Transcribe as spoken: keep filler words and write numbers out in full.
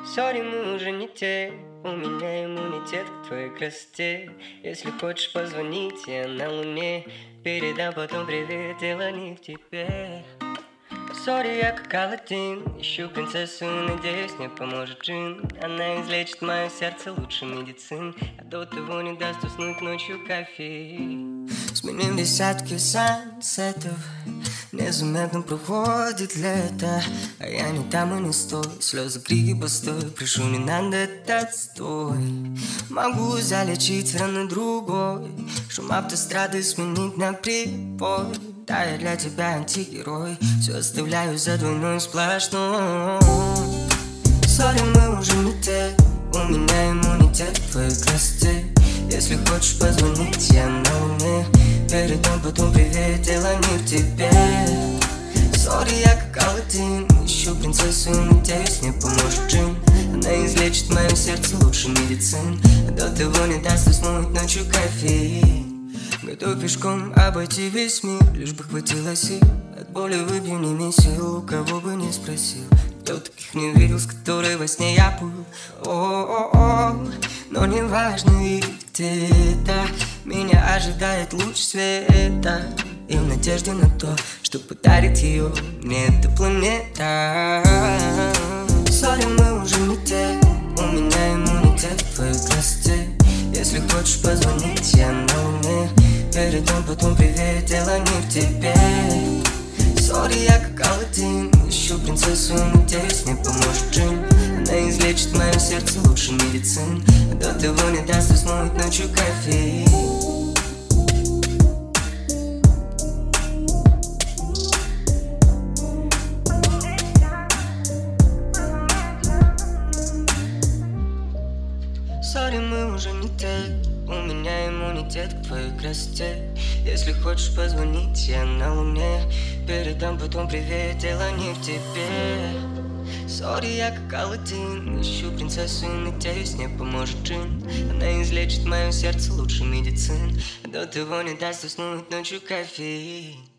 Сори, мы уже не те, у меня иммунитет к твоей красоте. Если хочешь позвонить, я на луне, передам потом привет, дело не в тебе. Сори, я как Аладдин, ищу принцессу, надеюсь, мне поможет джин. Она излечит мое сердце лучше медицин, а до того не даст уснуть ночью кофе. Сменим десятки сансетов, незаметно проходит лето, а я не там и не стой. Слезы, крики, постой, прошу, не надо этот стой. Могу залечить раны другой, шум автострады сменить на прибой. Да, я для тебя антигерой, все оставляю за двойной сплошной. Сори, мы уже не те, у меня иммунитет к твоей красоте. Если хочешь позвонить, я на луне, передам потом привет, дело не в тебе. Сори, я как Аладдин, ищу принцессу, надеюсь, мне поможет джин. Она излечит мое сердце лучше медицин, а до того не даст уснуть ночью кофеин. Готов пешком обойти весь мир, лишь бы хватило сил. От боли выбью не месил, у кого бы не спросил. Кто таких не видел, с которой во сне я был. О-о-о, но не важно видеть где-то, меня ожидает луч света, и в надежде на то, что подарит ее мне эта планета. Сори, мы уже не те, у меня иммунитет к твоей красоте. Если хочешь позвонить, я на луне, передам потом привет, дело не в тебе. Сори, я как Аладдин, ищу принцессу, надеюсь, мне поможет джин. Она излечит мое сердце лучше медицин, а до того не даст уснуть ночью кофеин. Сори, мы уже не те, у меня иммунитет к твоей красоте. Если хочешь позвонить, я на луне, передам потом привет, дело не в тебе. Сори, я как Аладдин, ищу принцессу, надеюсь, мне поможет джин. Она излечит мое сердце лучше медицин, а до того не даст уснуть ночью кофеин.